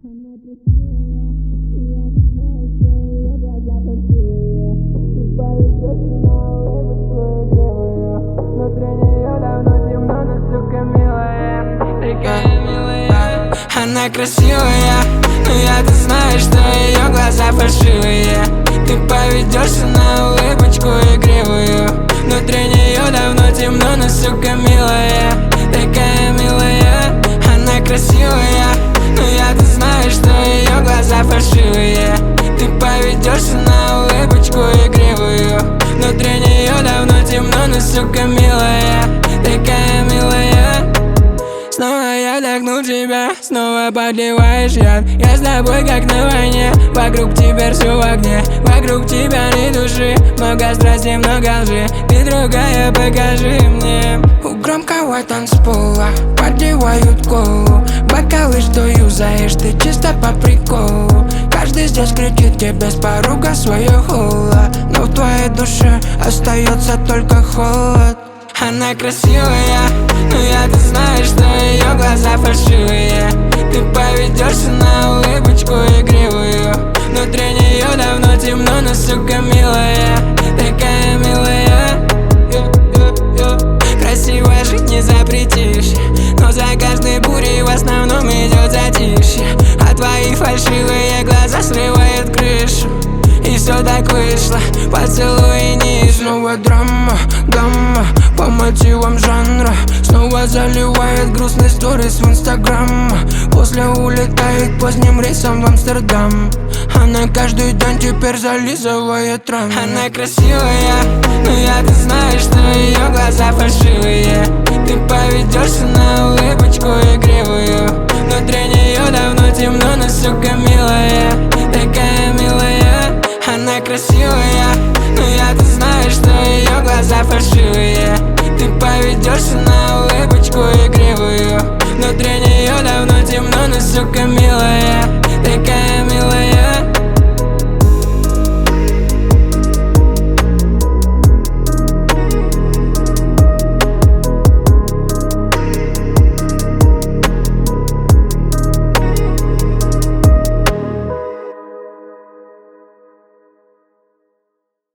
Она красивая, я не знаю, что ее глаза фальшивые. Ты поведешься на улыбочку игривую. Внутри нее давно темно, но сука милая. Такая милая. Она красивая, но я-то знаю, что ее глаза фальшивые. Ты поведешься на улыбочку игривую. Внутри нее давно темно, но сука милая. Такая милая. Она красивая, но я-то знаю, что ее глаза фальшивые. Ты поведешься на улыбочку игривую. Внутри нее давно темно, но сука милая. Такая милая. Снова я вдохну тебя, снова подливаешь яд. Я с тобой как на войне, вокруг тебя все в огне. Вокруг тебя ни души, много страсти, много лжи. Ты другая, покажи мне. У громкого танцпола подливают колу. Бокалы, что юзаешь, ты чисто по приколу. Каждый здесь кричит тебе без поруга свое холо. Но в твоей душе остается только холод. Она красивая, но я-то знаю, что ее глаза фальшивые. Ты поведешься на улыбочку игривую. Внутри нее давно темно, но сука милая. Такая милая. Красиво жить не запретишь, но за каждой бурей в основном идет затишье. А твои фальшивые глаза срывают крышу. И все так вышло, поцелуй ниже. Снова драма, гамма, по мотивам жанра. Снова заливает грустный сторис в инстаграм. После улетает поздним рейсом в Амстердам. Она каждый день теперь зализывает раны. Она красивая, но я-то знаю, что ее глаза фальшивые. Ты поведешься на улыбочку игривую. Внутри нее давно темно, но сука милая. Такая милая. Она красивая, но я-то знаю, что ее глаза фальшивые. Ты поведешься на улыбочку игривую. Внутри нее давно темно, но сука милая.